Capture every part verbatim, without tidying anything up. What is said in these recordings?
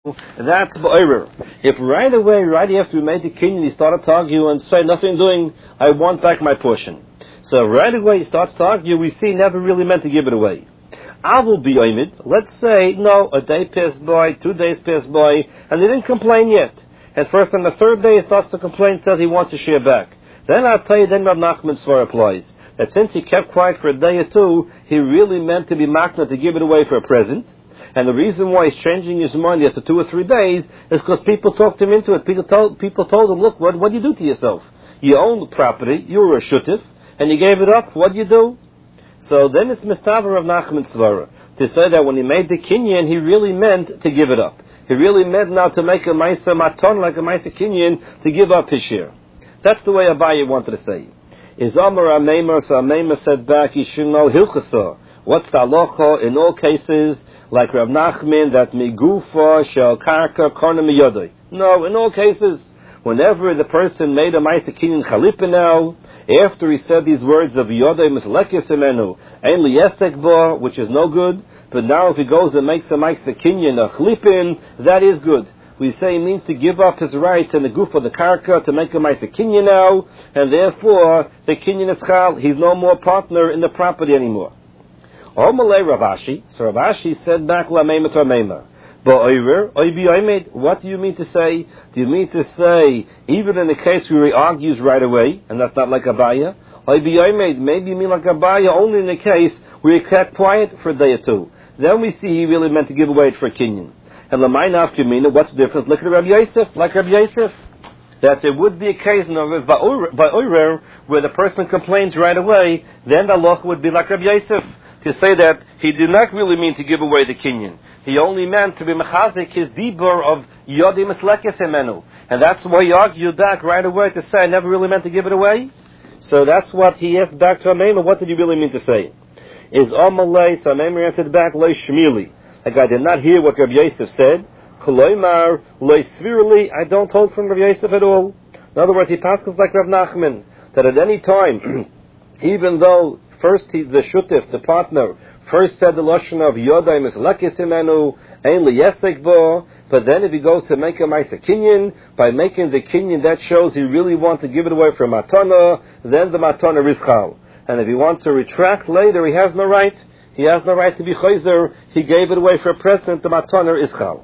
That's ba'orer. If right away, right after we made the kinyan, he started to argue and say, nothing doing, I want back my portion. So right away he starts to argue, we see he never really meant to give it away. I will be oimid. Let's say, no, a day passed by, two days passed by, and they didn't complain yet. At first on the third day he starts to complain, says he wants to share back. Then I'll tell you, then Rav Nachman's Svar applies. That since he kept quiet for a day or two, he really meant to be makna to give it away for a present. And the reason why he's changing his mind after two or three days is because people talked him into it. People told, people told him, look, what what do you do to yourself? You own the property, you were a shutif, and you gave it up, what do you do? So then it's mistaver of Nachman's Svara to say that when he made the kinyan, he really meant to give it up. He really meant now to make a Maisa Maton, like a Maisa Kinyan, to give up his share. That's the way Abaye wanted to say. Is Amar Ameimer, so Ameimer said back, you should know Hilchasa. What's the halacha in all cases? Like Rav Nachman, that migufa shel karka korna miyodai. No, in all cases, whenever the person made a ma'aser kinyan chalipa now, after he said these words of yodai mislekes emenu, ein liyesek bo, which is no good, but now if he goes and makes a ma'aser kinyan a chalipin, that is good. We say he means to give up his rights and the goof of the karka to make a ma'aser kinyan now, and therefore the kinyan is chal. He's no more partner in the property anymore. Omalei Ravashi. So Ravashi said back Lameima to Ameima. Ba'oiver, oibi oimed. What do you mean to say? Do you mean to say even in the case where he argues right away, and that's not like Abaya? Oibi oimed. Maybe you mean like Abaya only in the case where he kept quiet for a day or two. Then we see he really meant to give away it for a kinyan. And Lamai Nafkamina, what's the difference? Look at Rabbi Yosef, like Rabbi Yosef. That there would be a case in other words by Oirer where the person complains right away, then the law would be like Rabbi Yosef. To say that he did not really mean to give away the kinyan. He only meant to be mechazik his dibur of yodi mislekes emenu. And that's why he argued back right away to say, I never really meant to give it away. So that's what he asked back to Ameimer, what did you really mean to say? Is Amalei, so Ameimer answered back, Lei Shmili. Like I did not hear what Rabbi Yosef said. Koloimar, Lei Svirli, I don't hold from Rabbi Yosef at all. In other words, he passes like Rav Nachman, that at any time, even though first he, the shutif, the partner, first said the lashon of yodai mislekes imenu, ein liyesek bo, but then if he goes to make a ma'aser kinyan, by making the kinyan that shows he really wants to give it away for matana, then the matana rizchal. And if he wants to retract later, he has no right. He has no right to be chayzer. He gave it away for a present, the matana rizchal.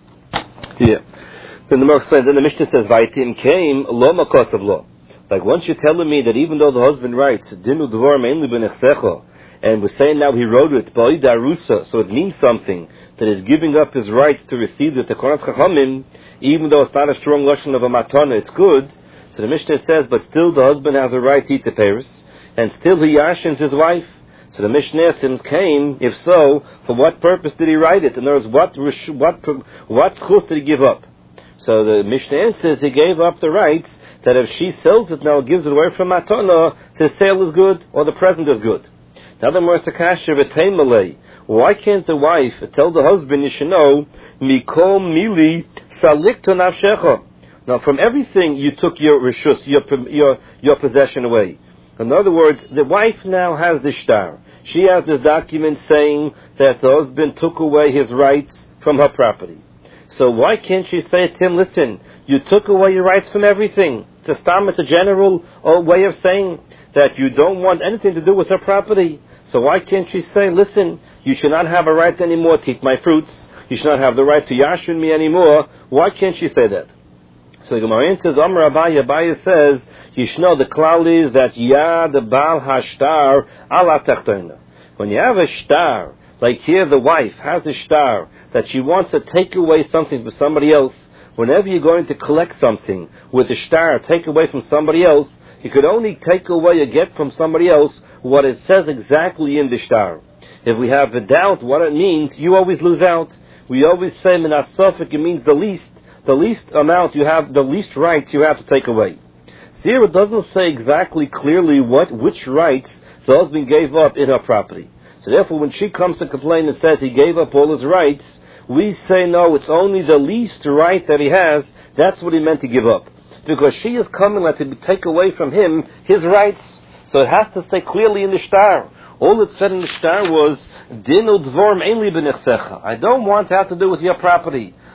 Here. Then the Gemara explains, then the Mishnah says, Vaitim came, lo makos of law. Like once you're telling me that even though the husband writes dinu dvar mainly benechsecha, and we're saying now he wrote it ba'id arusa, so it means something that is giving up his rights to receive the tekonas chachamim, even though it's not a strong lashon of a matana, it's good. So the Mishnah says, but still the husband has a right to eat the peiros, and still he yashins his wife. So the Mishnah says came, if so, for what purpose did he write it? In other words, what what what chus did he give up? So the Mishnah says he gave up the rights that if she sells it now, gives it away from matana, the sale is good, or the present is good. Now the Morsakasha v'tein malay. Why can't the wife tell the husband, you should know, mikol mili salikto nafshecha. Now from everything you took your reshus, your, your, your possession away. In other words, the wife now has the shtar. She has this document saying that the husband took away his rights from her property. So why can't she say to him, listen, you took away your rights from everything. It's a stam, it's a general uh, way of saying that you don't want anything to do with her property. So why can't she say, listen, you should not have a right anymore to eat my fruits. You should not have the right to yashin me anymore. Why can't she say that? So the Gemara says, Amar Abaye, Abaye says, you should know the klal is that yad bal hashtar ala tachtona. When you have a shtar, like here the wife has a shtar, that she wants to take away something from somebody else, whenever you're going to collect something with a shtar, take away from somebody else, you could only take away or get from somebody else what it says exactly in the shtar. If we have a doubt what it means, you always lose out. We always say min asafik, it means the least, the least amount you have, the least rights you have to take away. See here it doesn't say exactly clearly what, which rights the husband gave up in her property. So therefore when she comes to complain and says he gave up all his rights, we say no, it's only the least right that he has, that's what he meant to give up. Because she is coming like to take away from him his rights. So it has to say clearly in the shtar. All it said in the shtar was, Dinu dvorm ein li benechsecha. I don't want to have to do with your property.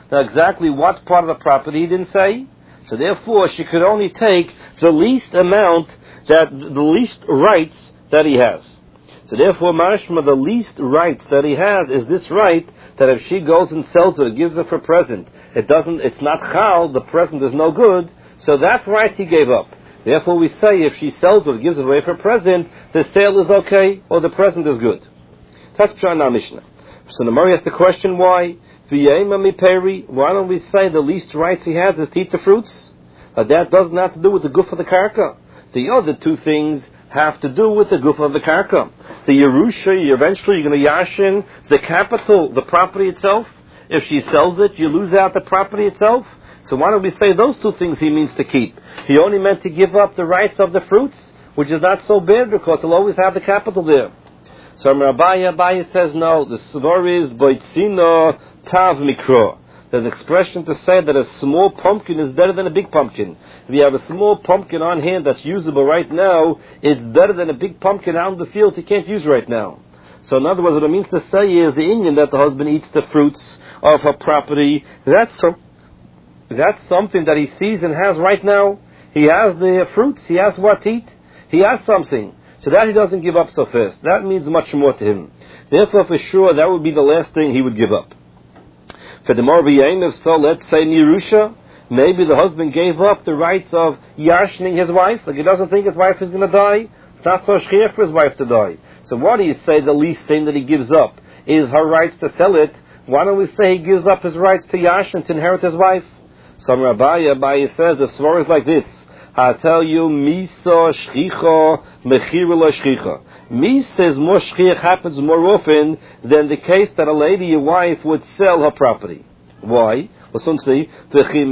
Now exactly what part of the property he didn't say. So therefore she could only take the least amount, that the least rights that he has. So therefore mashma, the least rights that he has is this right, that if she goes and sells it, gives it for present, it doesn't, it's not chal, the present is no good, so that right he gave up. Therefore we say if she sells it, gives it away for present, the sale is okay, or the present is good. That's Pshat in our Mishnah. So the Mari has the question why? Why don't we say the least rights he has is to eat the fruits? But that doesn't have to do with the guf of the karka. The other two things have to do with the guf of the karka. The Yerusha, eventually you're going to yashin the capital, the property itself. If she sells it, you lose out the property itself. So why don't we say those two things he means to keep? He only meant to give up the rights of the fruits, which is not so bad because he'll always have the capital there. So Rabbi Abaye says no, the svar is boitzino tav mikro. There's an expression to say that a small pumpkin is better than a big pumpkin. If you have a small pumpkin on hand that's usable right now, it's better than a big pumpkin out in the field you can't use right now. So in other words, what it means to say is the Indian that the husband eats the fruits of her property, that's, some, that's something that he sees and has right now. He has the fruits, he has what to eat, he has something. So that he doesn't give up so fast. That means much more to him. Therefore, for sure, that would be the last thing he would give up. For the more if so, let's say Nirusha, maybe the husband gave up the rights of yashning his wife, like he doesn't think his wife is going to die. It's not so shchiach for his wife to die. So why do you say the least thing that he gives up is her rights to sell it? Why don't we say he gives up his rights to yashin, to inherit his wife? Some Rabbi Abaye says the svar is like this. I tell you, Misa shchicha, mechira shchicha. Misa is more shchiach, happens more often than the case that a lady, your wife, would sell her property. Why? Well, some say, when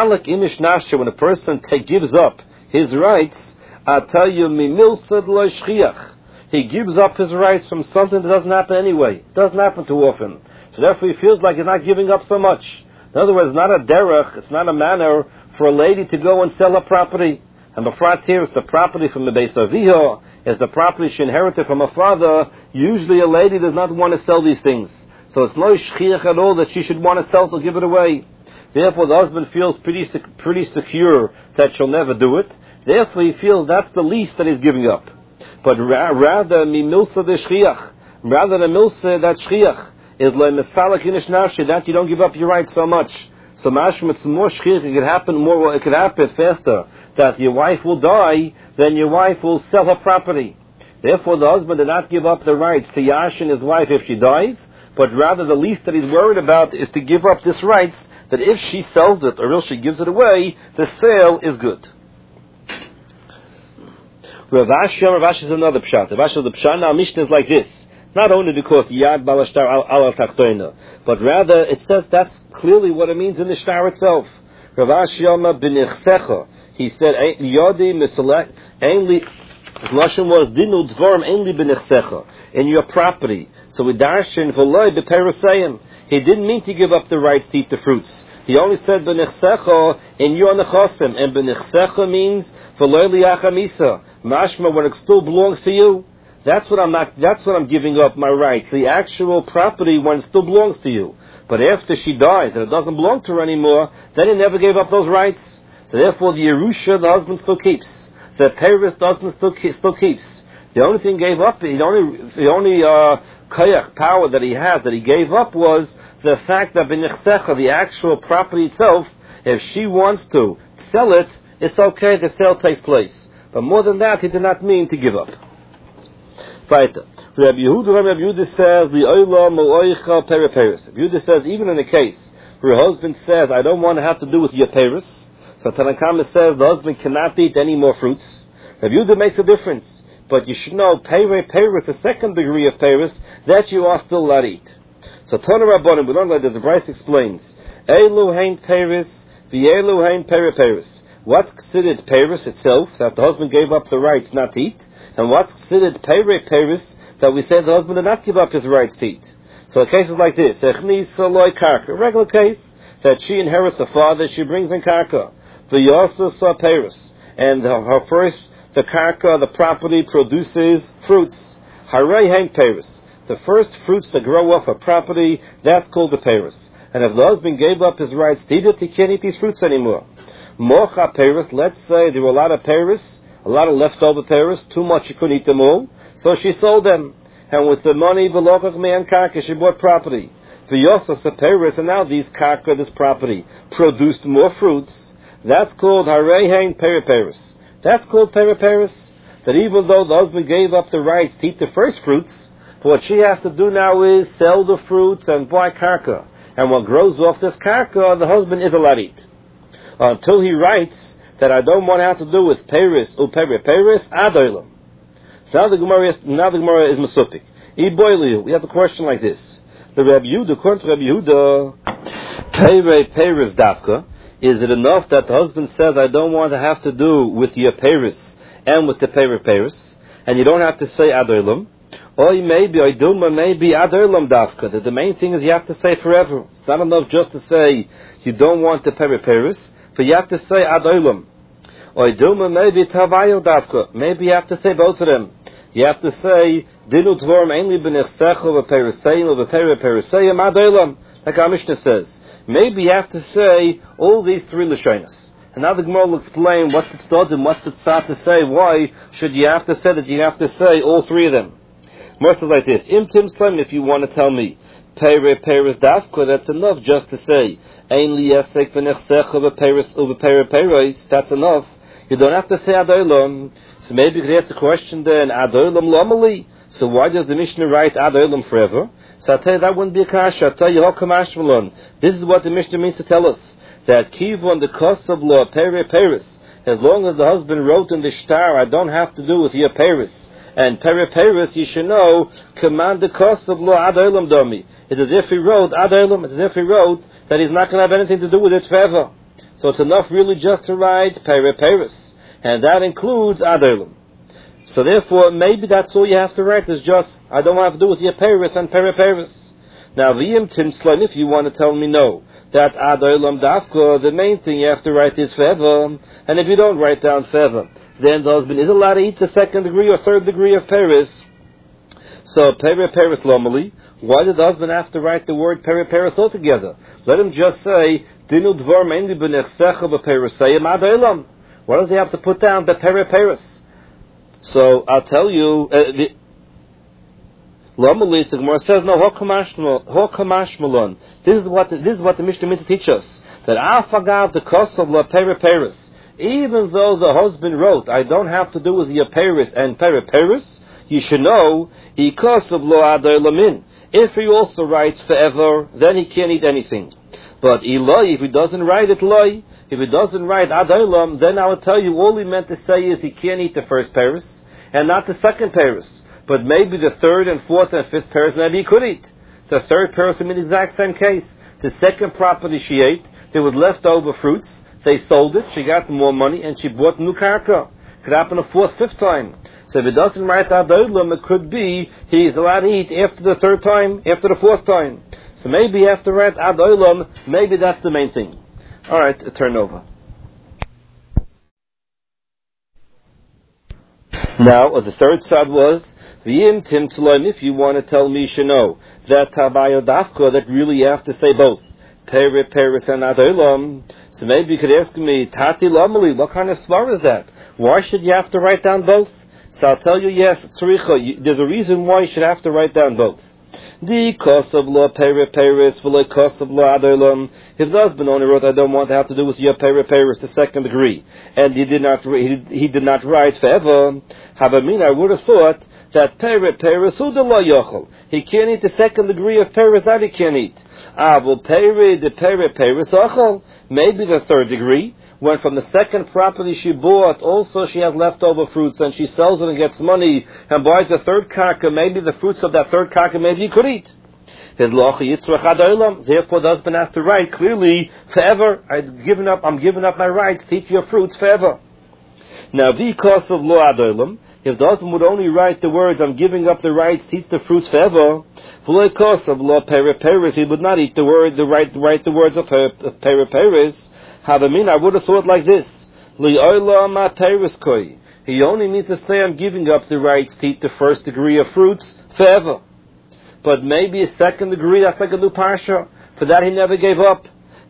a person t- gives up his rights, I tell you, mimilsad lo shchiach. He gives up his rights from something that doesn't happen anyway. It doesn't happen too often. So therefore he feels like he's not giving up so much. In other words, not a derech, it's not a manner for a lady to go and sell her property. And befrat here is the property from the Beis Aviha, is the property she inherited from her father. Usually a lady does not want to sell these things. So it's no shchiach at all that she should want to sell to give it away. Therefore the husband feels pretty pretty secure that she'll never do it. Therefore he feels that's the least that he's giving up. But ra- rather, mi milsa de shchiach, rather than milsa that shchiach, is le mesalak inish nafshi, that you don't give up your rights so much. So mashma, it's more shchiach, it could happen more, it could happen faster, that your wife will die, then your wife will sell her property. Therefore the husband did not give up the rights to yashin his wife if she dies, but rather the least that he's worried about is to give up this rights, that if she sells it, or else she gives it away, the sale is good. Rav Ashi, Rav Ashi is another pshat. Rav Ashi, the pshat now Mishnah is like this. Not only because Yad Balashtar al Tachtoina, but rather it says that's clearly what it means in the shtar itself. Rav Ashi Yoma b'nichsecha. He said, Yodi miselek, ainly, his lashon was, Dinu dvorim ainly b'nichsecha, in your property. So we darshin v'loi b'perusayim. He didn't mean to give up the rights to eat the fruits. He only said b'nichsecha, in your nechosim. And b'nichsecha means, v'loi liyachamisa. Mashma, when it still belongs to you. That's what I'm not, that's what I'm giving up my rights. The actual property when it still belongs to you. But after she dies and it doesn't belong to her anymore, then he never gave up those rights. So therefore the Yerusha, the husband still keeps. The Paris, the husband still, still keeps. The only thing he gave up, the only, the only, uh, koyach, power that he had, that he gave up was the fact that b'nichsecha, the actual property itself, if she wants to sell it, it's okay, the sale takes place. But more than that, he did not mean to give up. Right. Rabbi Yehuda, Rabbi Yehuda says, the oila mo'oicha periperis. Rabbi Yehuda says, even in a case where a husband says, I don't want to have to do with your peris, so Tanakama says the husband cannot eat any more fruits. Rabbi Yehuda makes a difference. But you should know, peri peris, the second degree of peris, that you are still allowed to eat. So Tana Rabbanim, we learn like this, the Bryce explains, Eilu hain peris, v'eilu hain periperis. What's considered peris itself, that the husband gave up the rights not to eat, and what's considered peri peris, that we say the husband did not give up his rights to eat. So a case is like this, a regular case, that she inherits a father, she brings in karka, v'yasa sa peris, and her first, the karka, the property, produces fruits, harei hain peris. The first fruits that grow off a property, that's called the peris. And if the husband gave up his rights to eat it, he can't eat these fruits anymore. Mocha Paris, let's say there were a lot of Paris, a lot of leftover Paris, too much she couldn't eat them all, so she sold them. And with the money, Velokach me and Karka, she bought property. V'yosas the Paris, and now these Karka, this property, produced more fruits. That's called Harehain Peri Paris. That's called Peri Paris. That even though the husband gave up the rights to eat the first fruits, what she has to do now is sell the fruits and buy Karka. And what grows off this Karka, the husband is allowed to eat. Until he writes that I don't want to have to do with Paris or Peri Paris, Adoilam. So now the Gemara is, now the Gemara is Masupik. We have a question like this. The Rabbi Yehuda, according to Rabbi Yehuda, Peri Paris Dafka, is it enough that the husband says I don't want to have to do with your Paris and with the Peri Paris, and you don't have to say Adoilam? Or maybe, or Duma, maybe Adoilam Dafka, that the main thing is you have to say forever. It's not enough just to say you don't want the Peri Paris, but you have to say Adoilam. Or Duma, maybe Tavayo Dafka, maybe you have to say both of them. You have to say Dinu Dvorim Ainli B'nechsecho V'Perisayim V'Peri Perisayim Adoilam, like our Mishnah says. Maybe you have to say all these three Lashonos. And now the Gemara will explain what's the Tzodim, what's the Tzad to say, why should you have to say that you have to say all three of them. More so like this, Im Tim Slim, if you want to tell me, Peri Peris Dafka, that's enough just to say, Ein li yesek v'nechsecha v'peris u'v'peri peris, that's enough. You don't have to say Adoilam. So maybe you could ask the question then, Adoilam lomali? So why does the Mishnah write Adoilam forever? So I'll tell you, that wouldn't be a kasha. I'll tell you, Hokamash Malon. This is what the Mishnah means to tell us. That Kivon, the cost of law, Peri Peris, as long as the husband wrote in the shtar, I don't have to do with your Paris. And Peri Paris, you should know, command the cost of law Adoilam Domi. It's as if he wrote Adoilam, it's as if he wrote that he's not going to have anything to do with it forever. So it's enough really just to write Peri Paris. And that includes Adoilam. So therefore, maybe that's all you have to write, is just, I don't have to do with your Paris and Peri Paris. Now, V'yim Tim Slon, if you want to tell me no, that Adoilam Dafka, the main thing you have to write is forever. And if you don't write down forever, then the husband is allowed to eat the second degree or third degree of Paris. So, Peri Paris Lomali, why did the husband have to write the word Peri Paris altogether? Let him just say, Dinu Dvar Meindi B'nechsecha B'Perisayim Adoilam. Why does he have to put down the Peri Paris? So, I'll tell you, uh, the Lomali, the Gemara says, no, Hokamash Malon. This is what the, this is what the Mishnah means to teach us. That Afagav the cost of La Peri Paris. Even though the husband wrote, I don't have to do with your Paris and Peri Paris, you should know, he cost of Lo Adoilamin. If he also writes forever, then he can't eat anything. But Eloi, if he doesn't write it Loi, if he doesn't write Adoilam, then I will tell you, all he meant to say is he can't eat the first Paris, and not the second Paris. But maybe the third and fourth and fifth Paris, maybe he could eat. The third Paris in the exact same case. The second property she ate, there was leftover fruits, they sold it, she got more money, and she bought new karka. Could happen a fourth, fifth time. So if he doesn't write Adoilam, it could be he's allowed to eat after the third time, after the fourth time. So maybe you have to write Adoilam, maybe that's the main thing. Alright, a turn over. Now, the third side was, V'yim Tim Tzloim, if you want to tell me, you know, that Tabayo Dafka, that really you have to say both. Peri Paris and Adoilam. So maybe you could ask me, Tati Lomali, what kind of svar is that? Why should you have to write down both? So I'll tell you, yes, tzricha, there's a reason why you should have to write down both. The cost of law Peri Paris, for the cost of law Adoilam. If the husband only wrote, I don't want to have to do with your Peri Paris, the second degree, and he did not, he, he did not write forever, Havamin, I would have thought that Peri Paris, who the law yochel, he can't eat the second degree of Paris, that he can't eat. Ah, well, Peri, the Peri Paris, ochel, maybe the third degree, when from the second property she bought, also she has leftover fruits, and she sells it and gets money, and buys a third karka, maybe the fruits of that third karka, maybe you could eat. Therefore, the husband has to write clearly, forever, I've given up, I'm giving up my rights to eat your fruits forever. Now, the cost of lo adoilam, if the husband would only write the words, I'm giving up the rights to eat the fruits forever, for the cost of lo peri peris, he would not eat the word, the right, write the words of peri peris. Havamin, I would have thought like this: Li'olam ma peris koi. He only needs to say, I'm giving up the rights to eat the first degree of fruits forever. But maybe a second degree, that's like a new parsha. For that he never gave up.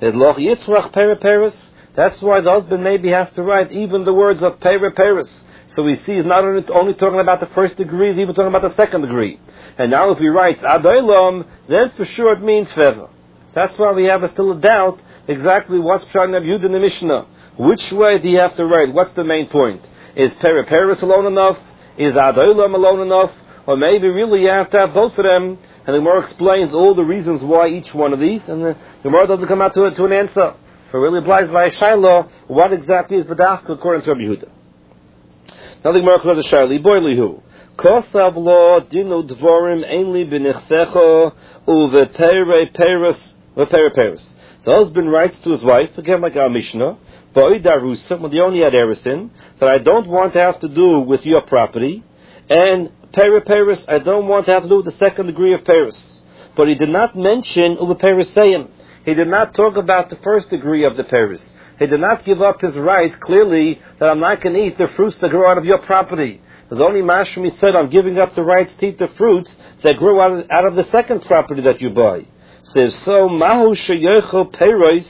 That's why the husband maybe has to write even the words of pere peres. So we see he's not only, only talking about the first degree, he's even talking about the second degree. And now if he writes adoilam, then for sure it means fever. That's why we have a, still a doubt exactly what's Pshat Rabbi Yehuda in the Mishnah. Which way do you have to write? What's the main point? Is pere peres alone enough? Is adoilam alone enough? Or maybe really you have to have both of them. And the Gemara explains all the reasons why each one of these, and the Gemara doesn't come out to, to an answer. For really applies by a Shiloh, what exactly is Badafka according to Rabbi Yehuda? Now the Gemara calls a Shiloh, Boilihu. Kosav lo dinu dvorim ainli b'nichsecho uvetere peres v'pere peres. The husband writes to his wife, again like our Mishnah, Ba'oidarusa, when they only had Erisin, that I don't want to have to do with your property, and pere peres, I don't want to have to do with the second degree of peres. But he did not mention uveperesayim. He did not talk about the first degree of the peres. He did not give up his rights clearly that I'm not going to eat the fruits that grow out of your property. There's only Mashmi said I'm giving up the rights to eat the fruits that grow out of, out of the second property that you buy. Says so mahu sheyecho peres,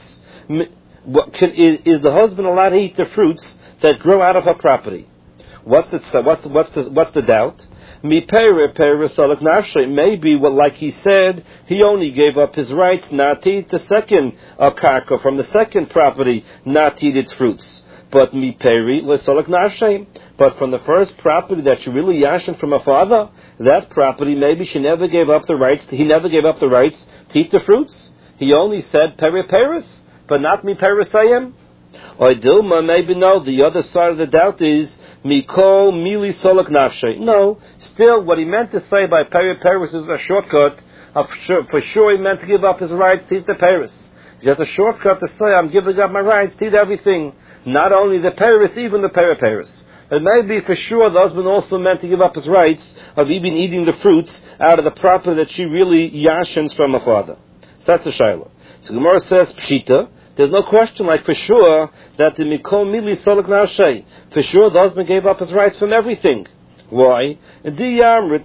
is the husband allowed to eat the fruits that grow out of her property? What's the what's the, what's the, what's the doubt? Mi pere pere salak nafshe. Maybe, well, like he said, he only gave up his rights not to eat the second uh, karka from the second property, not to eat its fruits. But mi peri was salak nafshe. But from the first property that she really yashin from her father, that property maybe she never gave up the rights. To, he never gave up the rights to eat the fruits. He only said pere peres, but not mi peresayim. Or Dilma, maybe no. The other side of the doubt is Mikol Mili Solak Nafshe. No, still what he meant to say by peri peres is a shortcut. Of sure, for sure he meant to give up his rights to eat the peres. Just a shortcut to say I'm giving up my rights to eat everything. Not only the peres, even the peri peres. But maybe for sure the husband also meant to give up his rights of even eating the fruits out of the property that she really yashins from her father. So that's the Shiloh. So Gemara says Pshita. There's no question, like for sure, that the Mikol Mili Solak Nafshe, for sure the husband gave up his rights from everything. Why? If you want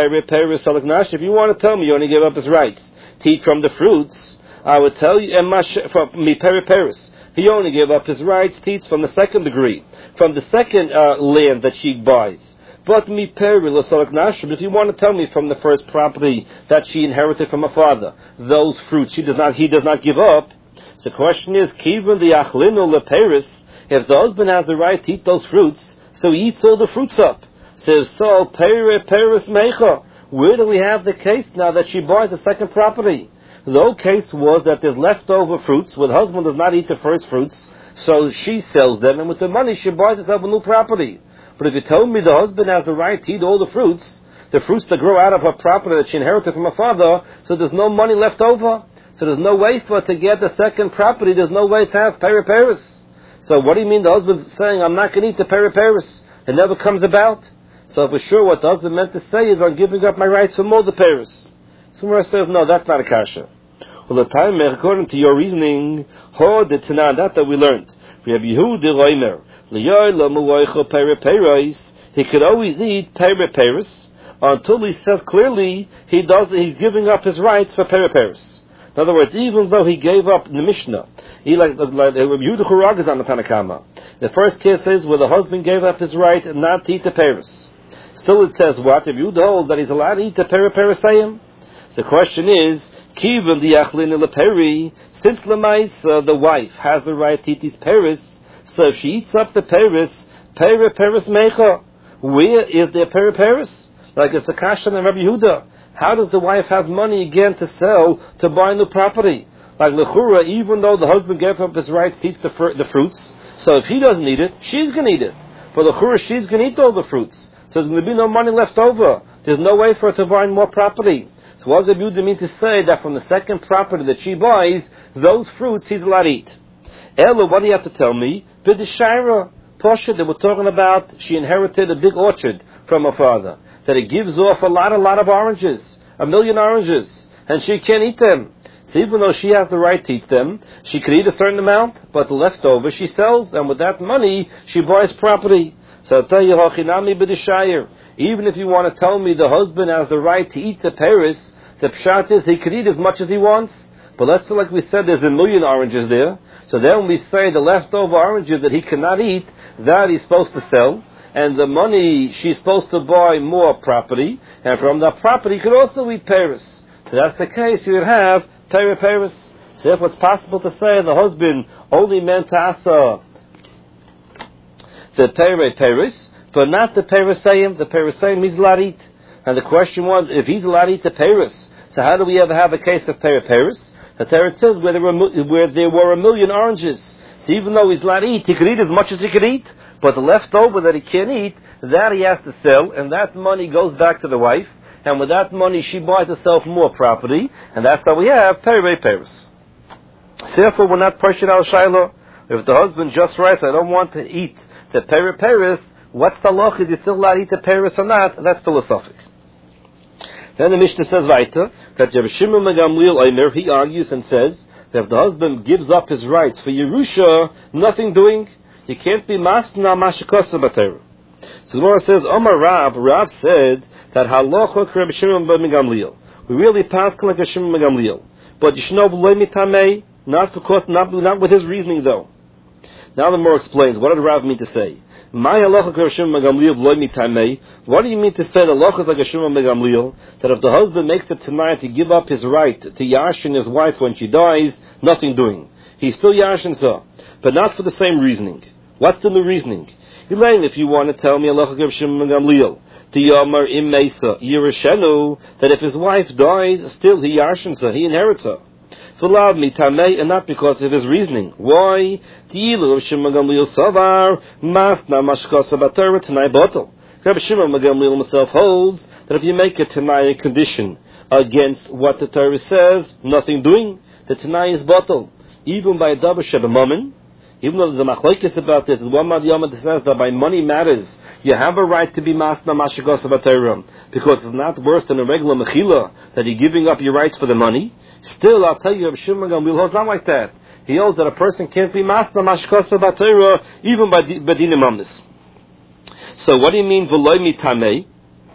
to tell me he only gave up his rights to eat from the fruits, I would tell you, from mi peri peres, he only gave up his rights to eat from the second degree, from the second uh, land that she buys. But mi peri l'solak nashim, if you want to tell me from the first property that she inherited from her father, those fruits she does not, he does not give up. So the question is, kiven the achlinu leperis, if the husband has the right to eat those fruits, so he eats all the fruits up. Says so, peri peris mecha. Where do we have the case now that she buys the second property? The old case was that there's leftover fruits, where the husband does not eat the first fruits, so she sells them, and with the money she buys herself a new property. But if you tell me the husband has the right to eat all the fruits, the fruits that grow out of her property that she inherited from her father, so there's no money left over. So there's no way for her to get the second property, there's no way to have peri peres. So what do you mean the husband's saying, I'm not going to eat the peri peres? It never comes about. So for sure what the husband meant to say is, I'm giving up my rights from all the peres. Somewhere says, no, that's not a kasha. Well, the time, according to your reasoning, ho the tanan, that that we learned. Rabbi Yehuda Reimer, liyoy lo muoicho peri peres. He could always eat peri peres until he says clearly he does. He's giving up his rights for peri peres. In other words, even though he gave up the Mishnah, he like like Rabbi Yehuda Churag on the Tanakama. The first case is where the husband gave up his right not to eat the peres. Still, it says what Rabbi Yehuda holds that he's allowed to eat the peri peresayim. So the question is, kiven the achlin leperi, since lemaisa the wife has the right to eat these peres, so if she eats up the peres, peri peres mecha. Where is the peri peres? Like it's a kasha and Rabbi Yehuda. How does the wife have money again to sell, to buy new property? Like Lechura, even though the husband gave up his rights to eat the, fr- the fruits, so if he doesn't eat it, she's going to eat it. But Lechura, she's going to eat all the fruits. So there's going to be no money left over. There's no way for her to buy more property. So what does Yehuda mean to say that from the second property that she buys, those fruits he's allowed to eat? Ella, what do you have to tell me? B'deshaira, Posha, they were talking about she inherited a big orchard from her father. That it gives off a lot, a lot of oranges, a million oranges, and she can't eat them. So even though she has the right to eat them, she could eat a certain amount, but the leftover she sells, and with that money, she buys property. So I'll tell you, even if you want to tell me the husband has the right to eat the peres, the pshat is he could eat as much as he wants. But let's say, like we said, there's a million oranges there. So then we say the leftover oranges that he cannot eat, that he's supposed to sell. And the money, she's supposed to buy more property. And from that property, he could also eat Paris. So that's the case, you would have Peri Paris. So if it's possible to say the husband only meant to asa the Peri Paris, but not the Perisayim. The Perisayim he's allowed to eat. And the question was, if he's allowed to eat the Paris, so how do we ever have a case of Peri Paris? The Torah says where there, were, where there were a million oranges. So even though he's allowed to eat, he could eat as much as he could eat, but the leftover that he can't eat, that he has to sell, and that money goes back to the wife, and with that money she buys herself more property, and that's how we have Peri Paris. So therefore we're not pushing al Shiloh. If the husband just writes, I don't want to eat the Peri Paris, what's the loch? Is he still allowed to eat the Paris or not? That's still a suffix. Then the Mishnah says weiter that Rav Shimon ben Gamliel Omer, he argues and says that if the husband gives up his rights for Yerusha, nothing doing, you can't be masna mashikosa b'Torah. So the Gemara says, Omar Rav, Rav said that halacha Rav Shimon ben Gamliel. We really pass like Rav Shimon ben Gamliel, but Yishnov loy mitamei, not because not not with his reasoning though. Now the Gemara explains, what did Rav mean to say? My halacha Rav Shimon ben Gamliel loy mitamei. What do you mean to say the halacha is like Rav Shimon ben Gamliel, that if the husband makes it tonight to give up his right to yashin his wife when she dies, nothing doing. He's still yashin her, but not for the same reasoning. What's the new reasoning? Elaine, if you want to tell me halacha Rav Shimon ben Gamliel, to Yomar im Mesa Yereshenu, that if his wife dies, still he yashin her, he inherits her. V'lav mitamei, and not because of his reasoning. Why? Ti'ilu Rav Shimon ben Gamliel savar masna mashkosa b'Torah t'nai bottle. Rabbi Shimon ben Gamliel himself holds that if you make a Tanai condition against what the Torah says, nothing doing, the Tanai is bottle. Even by a double shebamamin, even though there's a machlokes about this, there's one madiyama that says that by money matters, you have a right to be masna mashkosa b'Torah, because it's not worse than a regular mechila, that you're giving up your rights for the money. Still, I'll tell you, Rabbi Shimon ben Gamliel holds not like that. He holds that a person can't be masna mashkosa b'Torah even by dinim amnis. So, what do you mean v'loy mitamei?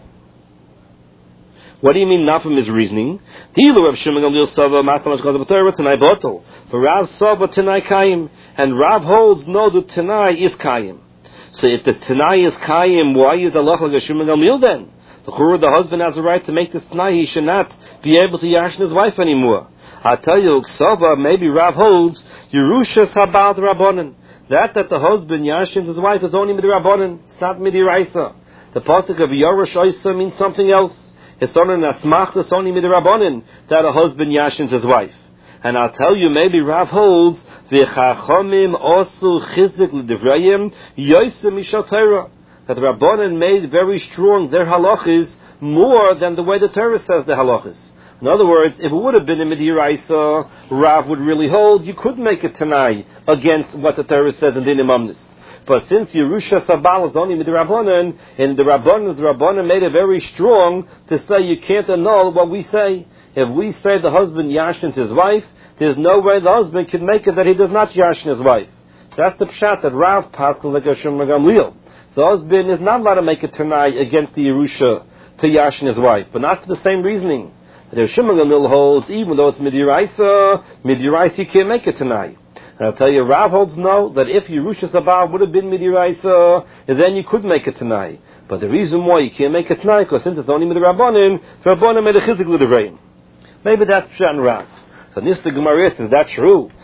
What do you mean not from his reasoning? Ti'ilu Rav Shimon ben Gamliel sava masna mashkosa b'Torah t'nai botol. For Rav sava t'nai kayim, and Rav holds no, the t'nai is kayim. So, if the t'nai is kayim, why is the halacha like Rav Shimon ben Gamliel then? The husband has a right to make this t'nai. He should not be able to yashin his wife anymore. I tell you, Ksava, maybe Rav holds Yerusha Sabal Rabbanan. That that the husband yashins his wife is only midirabbanan. It's not midiraisa. The pasuk of Yorush Oisa means something else. It's only an asmach. It's only midirabbanan that a husband yashins his wife. And I'll tell you, maybe Rav holds v'chachomim osu chizik l'divrayim yosim mishal Torah. That the Rabbanan made very strong their halachas more than the way the Torah says the halachas. In other words, if it would have been a midiraisa, Rav would really hold you could make a tanai against what the Torah says in dinim amnis. But since Yerusha Sabal is only midirabbanan, and the Rabbanan, the Rabbanan made it very strong to say you can't annul what we say. If we say the husband yashins his wife, there's no way the husband can make it that he does not yashin his wife. So that's the pshat that Rav paskel like Rav Shimon ben Gamliel. The husband is not allowed to make a tanai against the Yerusha to yashin his wife, but not for the same reasoning. The Rav Shimon ben Gamliel holds, even though it's midiraisa, midiraisa you can't make a tanai. And I'll tell you, Rav holds no, that if Yerusha Sabal would have been midiraisa, then you could make a tanai. But the reason why you can't make a tanai, because since it's only midirabbanan, the Rabbanan made a chizik l'divrayim. Maybe that's pshat and Rav. So this the Gemara says, that's true.